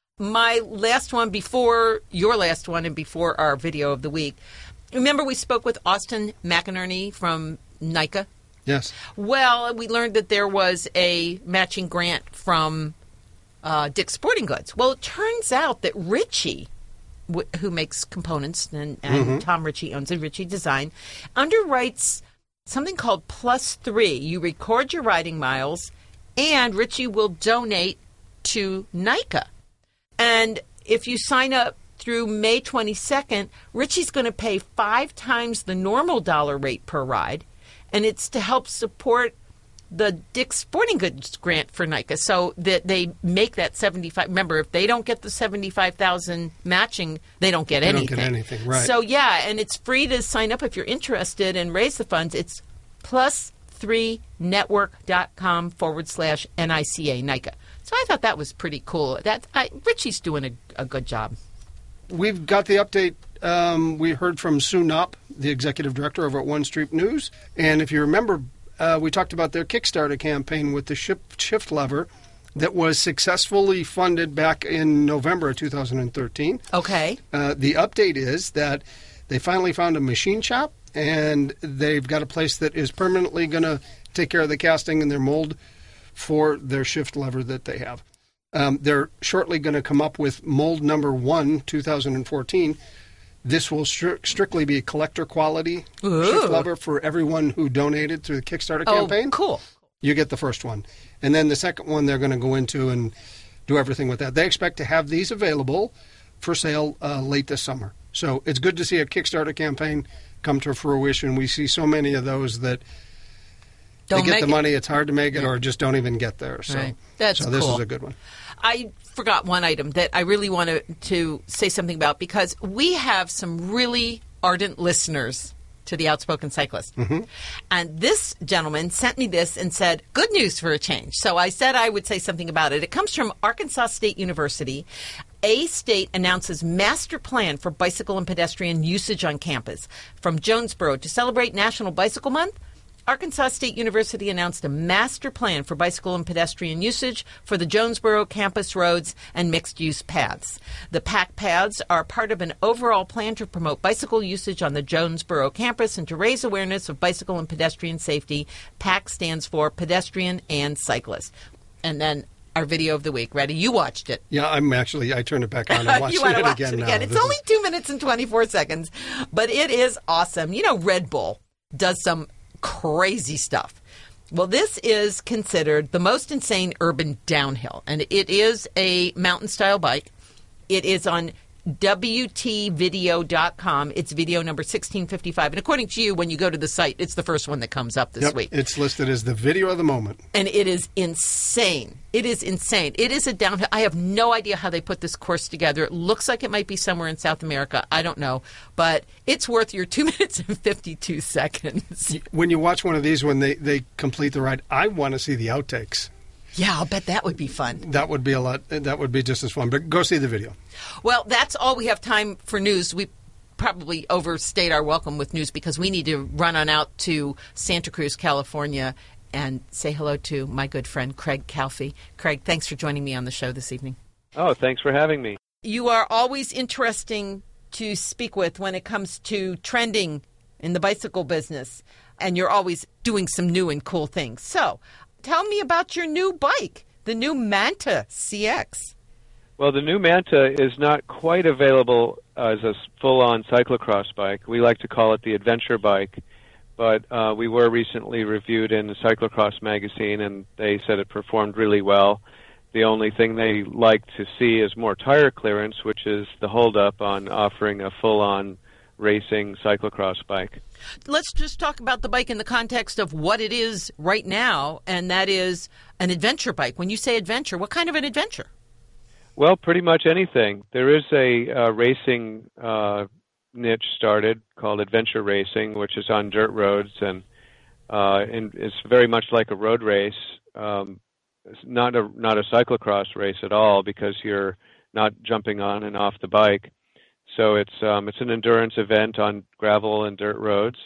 My last one before your last one and before our video of the week. Remember we spoke with Austin McInerney from NICA? Yes. Well, we learned that there was a matching grant from uh, Dick's Sporting Goods. Well, it turns out that Ritchie, wh- who makes components, and, and Mhm. Tom Ritchie owns it, Ritchie Design, underwrites something called Plus Three. You record your riding miles, and Ritchie will donate to NICA. And if you sign up through May twenty-second, Ritchie's going to pay five times the normal dollar rate per ride, and it's to help support the Dick's Sporting Goods grant for NICA, so that they make that seventy-five. Remember, if they don't get the seventy-five thousand matching, they don't get They don't anything. get anything, right. So yeah, and it's free to sign up if you're interested and raise the funds. It's plus three network.com forward slash NICA, NICA. So I thought that was pretty cool. That I, Ritchie's doing a, a good job. We've got the update. Um, we heard from Sue Knopp, the executive director over at One Street News. And if you remember, uh, we talked about their Kickstarter campaign with the shift, shift lever that was successfully funded back in November of two thousand thirteen. Okay. Uh, the update is that they finally found a machine shop, and they've got a place that is permanently going to take care of the casting and their mold for their shift lever that they have. Um, they're shortly going to come up with mold number one, two thousand fourteen. This will stri- strictly be collector quality Ooh. shift lever for everyone who donated through the Kickstarter Oh, campaign. cool. You get the first one. And then the second one, they're going to go into and do everything with that. They expect to have these available for sale uh, late this summer. So it's good to see a Kickstarter campaign come to fruition. We see so many of those that Don't they get make the it. money, it's hard to make it, or just don't even get there. So, Right. That's so this cool. is a good one. I forgot one item that I really want to, to say something about, because we have some really ardent listeners to the Outspoken Cyclist. Mm-hmm. And this gentleman sent me this and said, good news for a change. So I said I would say something about it. It comes from Arkansas State University. A State announces master plan for bicycle and pedestrian usage on campus. From Jonesboro, to celebrate National Bicycle Month, Arkansas State University announced a master plan for bicycle and pedestrian usage for the Jonesboro campus roads and mixed-use paths. The P A C paths are part of an overall plan to promote bicycle usage on the Jonesboro campus and to raise awareness of bicycle and pedestrian safety. P A C stands for pedestrian and cyclist. And then our video of the week. Ready? You watched it. Yeah, I'm actually, I turned it back on and watched you want it to watch again it now. again. It's This only is- two minutes and twenty-four seconds, but it is awesome. You know, Red Bull does some crazy stuff. Well, this is considered the most insane urban downhill, and it is a mountain-style bike. It is on W T video dot com. It's video number sixteen fifty-five. And according to you, when you go to the site, it's the first one that comes up this Yep, week. it's listed as the video of the moment. And it is insane. It is insane. It is a downhill. I have no idea how they put this course together. It looks like it might be somewhere in South America. I don't know. But it's worth your two minutes and fifty-two seconds. When you watch one of these, when they, they complete the ride, I want to see the outtakes. Yeah, I'll bet that would be fun. That would be a lot. That would be just as fun. But go see the video. Well, that's all we have time for news. We probably overstayed our welcome with news because we need to run on out to Santa Cruz, California, and say hello to my good friend Craig Calfee. Craig, thanks for joining me on the show this evening. Oh, thanks for having me. You are always interesting to speak with when it comes to trending in the bicycle business, and you're always doing some new and cool things. So tell me about your new bike, the new Manta C X. Well, the new Manta is not quite available as a full-on cyclocross bike. We like to call it the adventure bike, but uh, we were recently reviewed in the Cyclocross magazine, and they said it performed really well. The only thing they like to see is more tire clearance, which is the holdup on offering a full-on racing cyclocross bike. Let's just talk about the bike in the context of what it is right now, and that is an adventure bike. When you say adventure, what kind of an adventure? Well, pretty much anything. There is a uh, racing uh, niche started called adventure racing, which is on dirt roads, and, uh, and it's very much like a road race. Um, it's not a not a cyclocross race at all because you're not jumping on and off the bike. So it's um, it's an endurance event on gravel and dirt roads,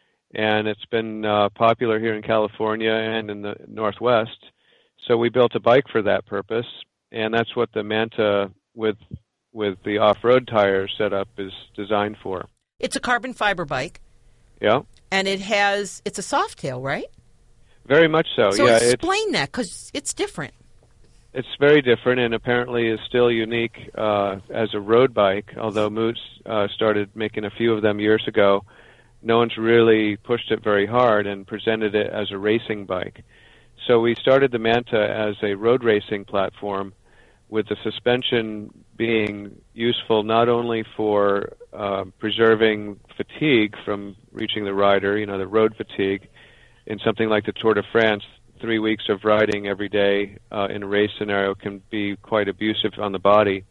and it's been uh, popular here in California and in the Northwest. So we built a bike for that purpose, and that's what the Manta with with the off-road tires setup is designed for. It's a carbon fiber bike, Yeah, and it has it's a soft tail, right? very much so. So yeah, it's explain that because it's different. it's very different, and apparently is still unique uh, as a road bike. Although Moots uh, started making a few of them years ago, no one's really pushed it very hard and presented it as a racing bike. So we started the Manta as a road racing platform, with the suspension being useful not only for uh, preserving fatigue from reaching the rider, you know, the road fatigue, in something like the Tour de France. Three weeks of riding every day uh, in a race scenario can be quite abusive on the body.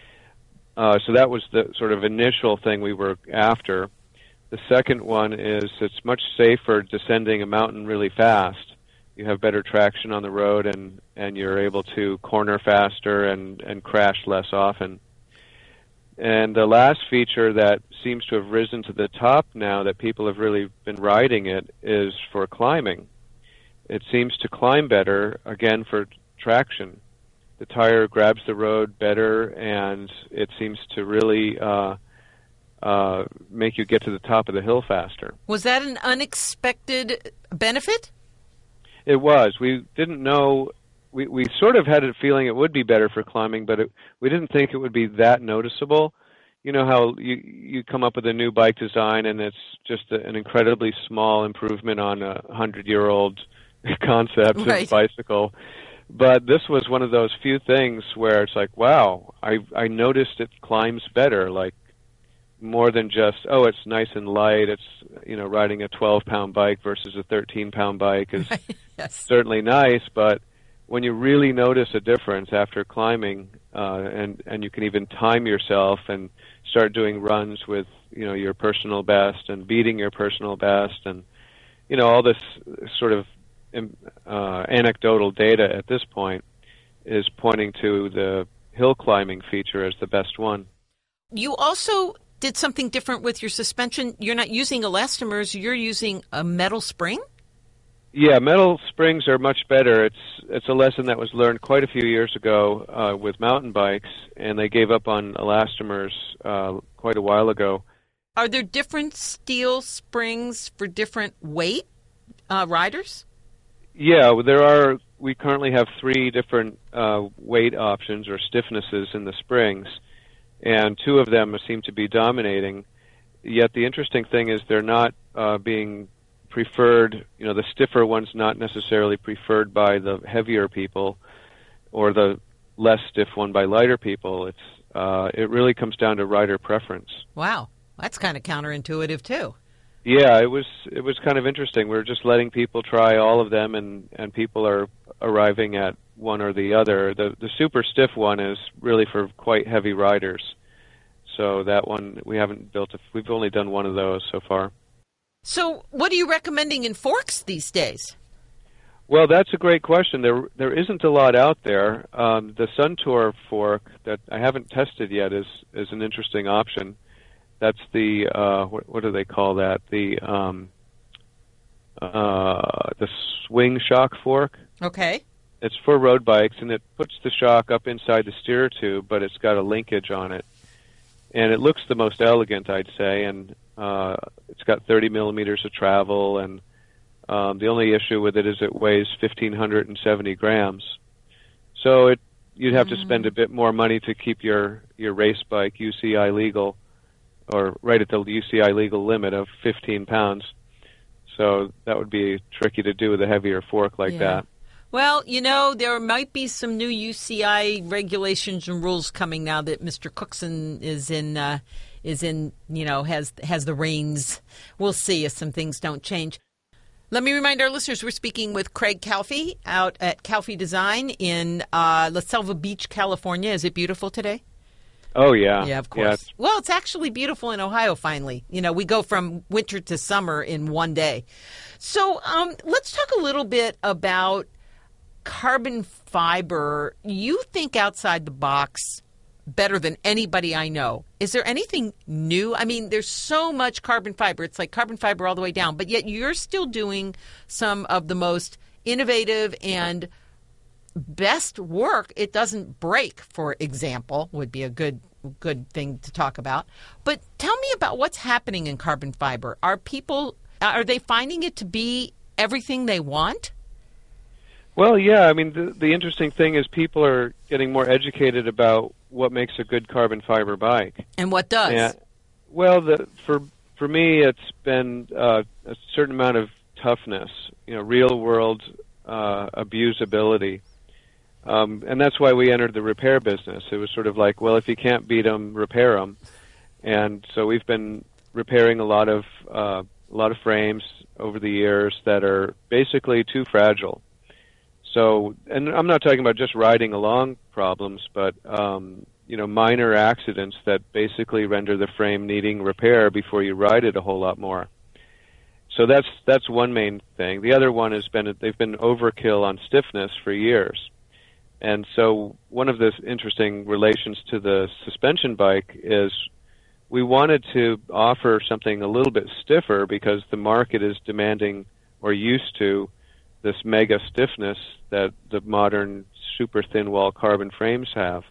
Uh, so that was the sort of initial thing we were after. The second one is it's much safer descending a mountain really fast. You have better traction on the road, and, and you're able to corner faster and, and crash less often. And the last feature that seems to have risen to the top now that people have really been riding it is for climbing. It seems to climb better, again, for traction. The tire grabs the road better, and it seems to really uh, uh, make you get to the top of the hill faster. Was that an unexpected benefit? It was. We didn't know. We, we sort of had a feeling it would be better for climbing, but it, we didn't think it would be that noticeable. You know how you you come up with a new bike design, and it's just a, an incredibly small improvement on a hundred-year-old concept Right. of bicycle. But this was one of those few things where it's like, wow, I I noticed it climbs better. Like more than just, oh, it's nice and light. It's, you know, riding a twelve-pound bike versus a thirteen-pound bike is yes. certainly nice, but when you really notice a difference after climbing, uh, and, and you can even time yourself and start doing runs with, you know, your personal best and beating your personal best and, you know, all this sort of uh, anecdotal data at this point is pointing to the hill climbing feature as the best one. You also did something different with your suspension. You're not using elastomers. You're using a metal spring? Yeah, metal springs are much better. It's it's a lesson that was learned quite a few years ago uh, with mountain bikes, and they gave up on elastomers uh, quite a while ago. Are there different steel springs for different weight uh, riders? Yeah, there are. We currently have three different uh, weight options or stiffnesses in the springs, and two of them seem to be dominating. Yet the interesting thing is they're not uh, being preferred, you know, the stiffer one's not necessarily preferred by the heavier people or the less stiff one by lighter people. It's uh, it really comes down to rider preference. Wow, that's kind of counterintuitive too. Yeah, it was it was kind of interesting. We were just letting people try all of them, and, and people are arriving at one or the other. The the super stiff one is really for quite heavy riders. So that one we haven't built. A, we've only done one of those so far. So what are you recommending in forks these days? Well, that's a great question. There there isn't a lot out there. Um, the Suntour fork that I haven't tested yet is is an interesting option. That's the uh, what, what do they call that? The um, uh, the swing shock fork. Okay. It's for road bikes, and it puts the shock up inside the steer tube, but it's got a linkage on it, and it looks the most elegant, I'd say. And uh, it's got thirty millimeters of travel, and um, the only issue with it is it weighs fifteen seventy grams. So it you'd have mm. to spend a bit more money to keep your your race bike U C I legal, or right at the U C I legal limit of fifteen pounds. So that would be tricky to do with a heavier fork like yeah. that. Well, you know, there might be some new U C I regulations and rules coming now that Mister Cookson is in, uh, is in, you know, has has the reins. We'll see if some things don't change. Let me remind our listeners we're speaking with Craig Calfee out at Calfee Design in uh, La Selva Beach, California. Is it beautiful today? Oh, yeah. Yeah, of course. Yeah, it's... Well, it's actually beautiful in Ohio, finally. You know, we go from winter to summer in one day. So um, let's talk a little bit about carbon fiber. You think outside the box better than anybody I know. Is there anything new? I mean, there's so much carbon fiber. It's like carbon fiber all the way down. But yet you're still doing some of the most innovative and best work. It doesn't break, for example, would be a good good thing to talk about. But tell me about what's happening in carbon fiber. Are people, are they finding it to be everything they want? Well, yeah. I mean, the, the interesting thing is people are getting more educated about what makes a good carbon fiber bike. And what does? Yeah. Well, the, for for me, it's been uh, a certain amount of toughness, you know, real-world uh, abusability. Um, and that's why we entered the repair business. It was sort of like, well, if you can't beat them, repair them. And so we've been repairing a lot of uh, a lot of frames over the years that are basically too fragile. So, and I'm not talking about just riding along problems, but um, you know, minor accidents that basically render the frame needing repair before you ride it a whole lot more. So that's that's one main thing. The other one has been they've been overkill on stiffness for years. And so one of the interesting relations to the suspension bike is we wanted to offer something a little bit stiffer because the market is demanding or used to this mega stiffness that the modern super thin wall carbon frames have.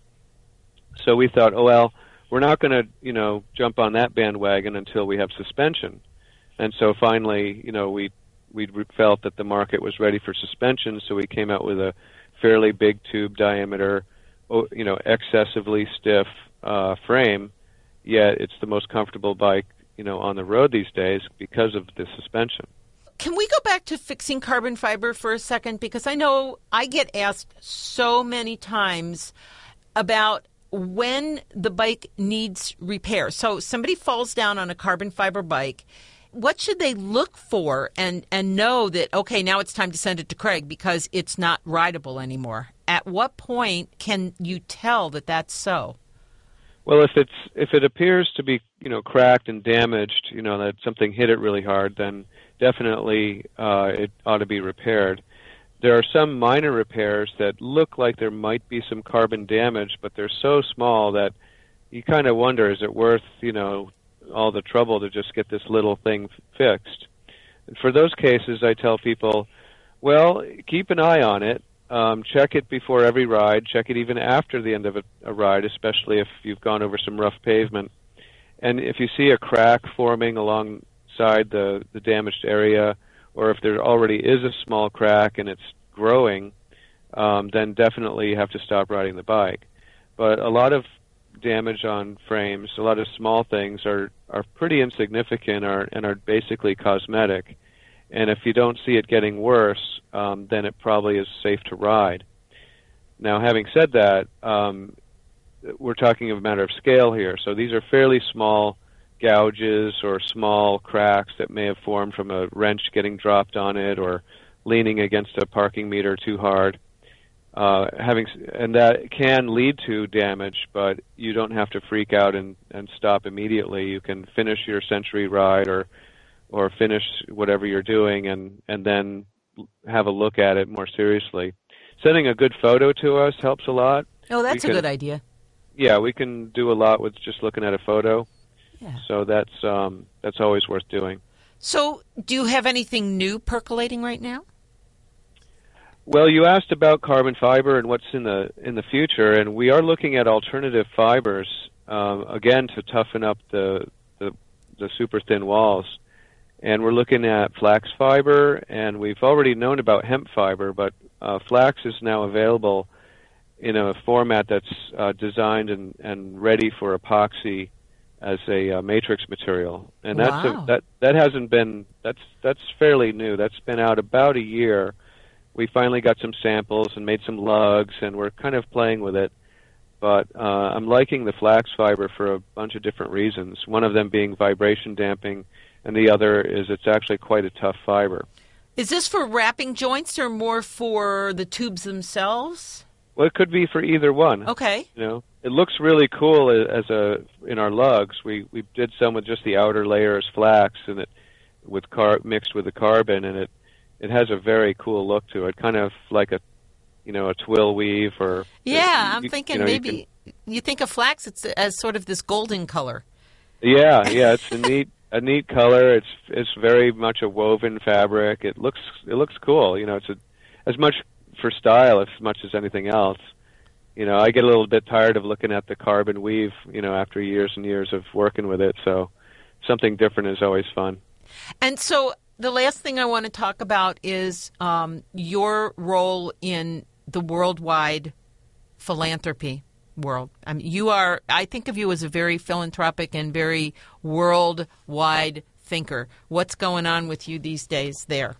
So we thought, oh, well, we're not going to, you know, jump on that bandwagon until we have suspension. And so finally, you know, we we felt that the market was ready for suspension, so we came out with a fairly big tube diameter, you know, excessively stiff uh, frame, yet it's the most comfortable bike, you know, on the road these days because of the suspension. Can we go back to fixing carbon fiber for a second? Because I know I get asked so many times about when the bike needs repair. So somebody falls down on a carbon fiber bike. What should they look for and, and know that, okay, now it's time to send it to Craig because it's not rideable anymore? At what point can you tell that that's so? Well, if it's if it appears to be, you know, cracked and damaged, you know, that something hit it really hard, then definitely uh, it ought to be repaired. There are some minor repairs that look like there might be some carbon damage, but they're so small that you kind of wonder, is it worth, you know, all the trouble to just get this little thing fixed? And for those cases, I tell people, well, keep an eye on it. Um, check it before every ride. Check it even after the end of a, a ride, especially if you've gone over some rough pavement. And if you see a crack forming alongside the, the damaged area, or if there already is a small crack and it's growing, um, then definitely you have to stop riding the bike. But a lot of damage on frames, a lot of small things are, are pretty insignificant are, and are basically cosmetic. And if you don't see it getting worse, um, then it probably is safe to ride. Now, having said that, um, we're talking of a matter of scale here. So these are fairly small gouges or small cracks that may have formed from a wrench getting dropped on it or leaning against a parking meter too hard. Uh, having and that can lead to damage, but you don't have to freak out and, and stop immediately. You can finish your Century ride or or finish whatever you're doing and, and then have a look at it more seriously. Sending a good photo to us helps a lot. Oh, that's can, a good idea. Yeah, we can do a lot with just looking at a photo. Yeah. So that's um, that's always worth doing. So do you have anything new percolating right now? Well, you asked about carbon fiber and what's in the in the future, and we are looking at alternative fibers, um, again, to toughen up the, the the super thin walls. And we're looking at flax fiber, and we've already known about hemp fiber, but uh, flax is now available in a format that's uh, designed and, and ready for epoxy as a uh, matrix material. And that's wow. a, that that hasn't been that's that's fairly new. That's been out about a year. We finally got some samples and made some lugs, and we're kind of playing with it. But uh, I'm liking the flax fiber for a bunch of different reasons. One of them being vibration damping, and the other is it's actually quite a tough fiber. Is this for wrapping joints or more for the tubes themselves? Well, it could be for either one. Okay. You know, it looks really cool as a in our lugs. We we did some with just the outer layer as flax, and it with car mixed with the carbon, and it it has a very cool look to it, kind of like a you know a twill weave or. Yeah, I'm you, thinking you know, maybe you, can, you think of flax it's as sort of this golden color. Yeah, yeah, it's a neat a neat color. It's it's very much a woven fabric. It looks it looks cool. You know, it's a, as much for style as much as anything else. You know, I get a little bit tired of looking at the carbon weave, you know, after years and years of working with it. So something different is always fun. And so the last thing I want to talk about is um, your role in the worldwide philanthropy world. I mean, you are, I think of you as a very philanthropic and very worldwide thinker. What's going on with you these days there?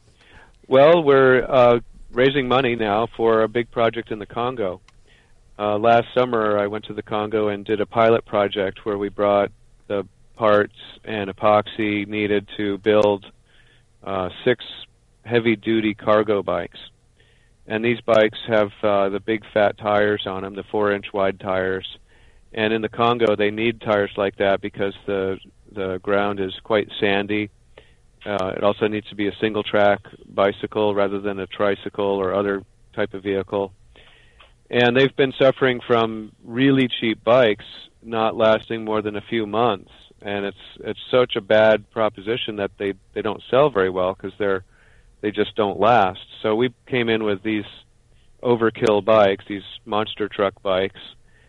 Well, we're uh, raising money now for a big project in the Congo. Uh, last summer, I went to the Congo and did a pilot project where we brought the parts and epoxy needed to build uh, six heavy-duty cargo bikes. And these bikes have uh, the big fat tires on them, the four-inch wide tires. And in the Congo, they need tires like that because the the ground is quite sandy. Uh, it also needs to be a single-track bicycle rather than a tricycle or other type of vehicle. And they've been suffering from really cheap bikes not lasting more than a few months. And it's it's such a bad proposition that they, they don't sell very well because they're they just don't last. So we came in with these overkill bikes, these monster truck bikes,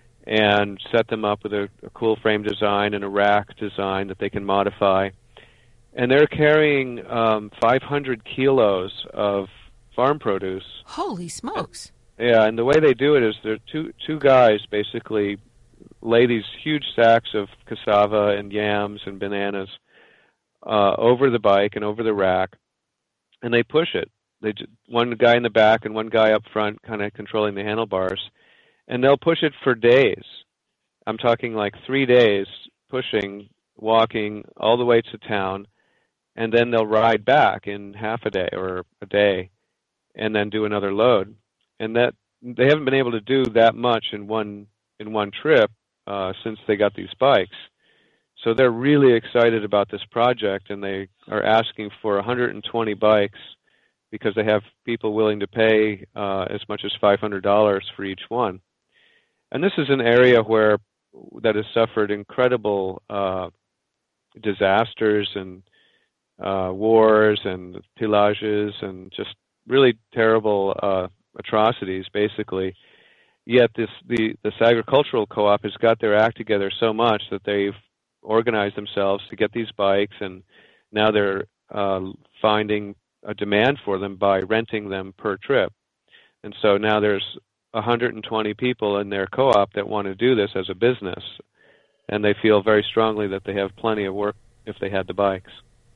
and set them up with a, a cool frame design and a rack design that they can modify. And they're carrying um, five hundred kilos of farm produce. Holy smokes. Yeah, and the way they do it is there two two guys basically lay these huge sacks of cassava and yams and bananas uh, over the bike and over the rack, and they push it. They just, one guy in the back and one guy up front kind of controlling the handlebars. and they'll push it for days. I'm talking like three days pushing, walking all the way to town, and then they'll ride back in half a day or a day and then do another load. And that they haven't been able to do that much in one in one trip uh, since they got these bikes. So they're really excited about this project, and they are asking for one hundred twenty bikes because they have people willing to pay uh, as much as five hundred dollars for each one. And this is an area where that has suffered incredible uh, disasters and uh, wars and pillages and just really terrible uh, atrocities, basically. Yet this the this agricultural co-op has got their act together so much that they've organized themselves to get these bikes, and now they're uh, finding a demand for them by renting them per trip. And so now there's one hundred twenty people in their co-op that want to do this as a business, and they feel very strongly that they have plenty of work if they had the bikes.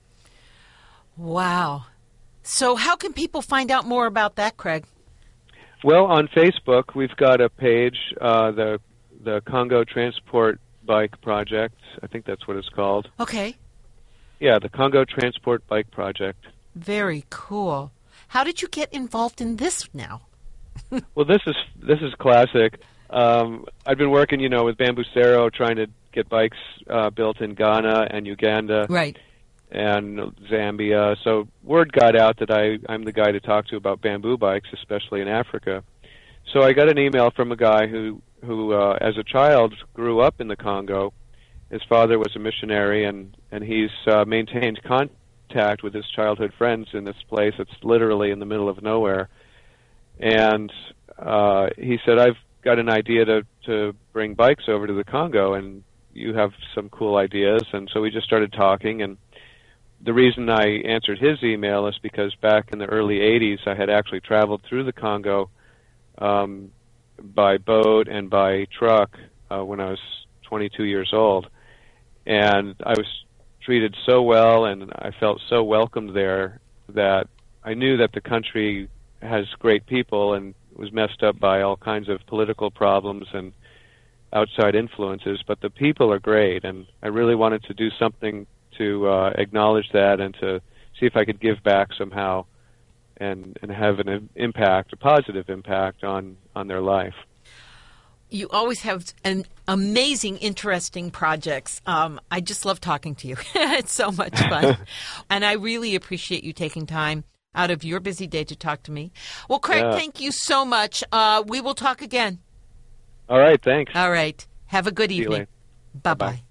Wow. So how can people find out more about that, Craig? Well, on Facebook, we've got a page, uh, the the Congo Transport Bike Project. I think that's what it's called. Okay. Yeah, the Congo Transport Bike Project. Very cool. How did you get involved in this now? Well, this is this is classic. Um, I've been working, you know, with Bambusero, trying to get bikes uh, built in Ghana and Uganda. Right. And Zambia. So word got out that I, I'm the guy to talk to about bamboo bikes, especially in Africa. So I got an email from a guy who, who uh, as a child, grew up in the Congo. His father was a missionary, and, and he's uh, maintained contact with his childhood friends in this place that's literally in the middle of nowhere. And uh, he said, I've got an idea to, to bring bikes over to the Congo, and you have some cool ideas. And so we just started talking, and the reason I answered his email is because back in the early eighties, I had actually traveled through the Congo um, by boat and by truck uh, when I was twenty-two years old. And I was treated so well, and I felt so welcomed there that I knew that the country has great people and was messed up by all kinds of political problems and outside influences, but the people are great, and I really wanted to do something to uh, acknowledge that and to see if I could give back somehow and, and have an impact, a positive impact on, on their life. You always have an amazing, interesting projects. Um, I just love talking to you. It's so much fun. And I really appreciate you taking time out of your busy day to talk to me. Well, Craig, yeah. Thank you so much. Uh, we will talk again. All right, thanks. All right. Have a good See evening. Bye-bye. Bye-bye.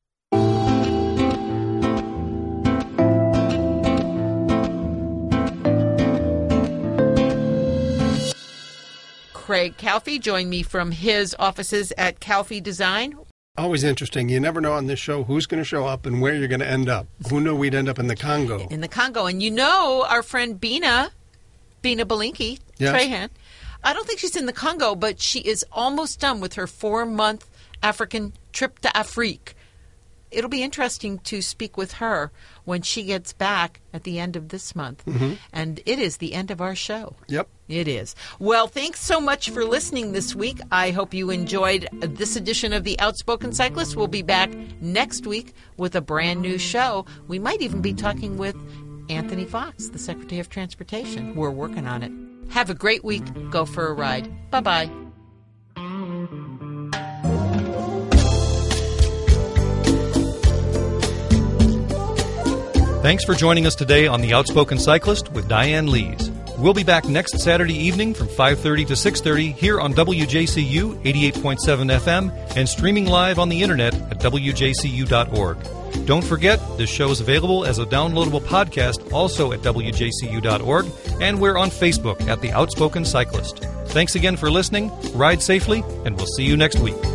Craig Calfee joined me from his offices at Calfee Design. Always interesting. You never know on this show who's going to show up and where you're going to end up. Who knew we'd end up in the Congo? In the Congo. And you know our friend Bina, Bina Balinki, yes. Trahan, I don't think she's in the Congo, but she is almost done with her four-month African trip to Afrique. It'll be interesting to speak with her when she gets back at the end of this month. Mm-hmm. And it is the end of our show. Yep. It is. Well, thanks so much for listening this week. I hope you enjoyed this edition of The Outspoken Cyclist. We'll be back next week with a brand new show. We might even be talking with Anthony Fox, the Secretary of Transportation. We're working on it. Have a great week. Go for a ride. Bye-bye. Thanks for joining us today on The Outspoken Cyclist with Diane Lees. We'll be back next Saturday evening from five thirty to six thirty here on W J C U eighty-eight point seven F M and streaming live on the internet at W J C U dot org. Don't forget, this show is available as a downloadable podcast also at W J C U dot org, and we're on Facebook at The Outspoken Cyclist. Thanks again for listening, ride safely, and we'll see you next week.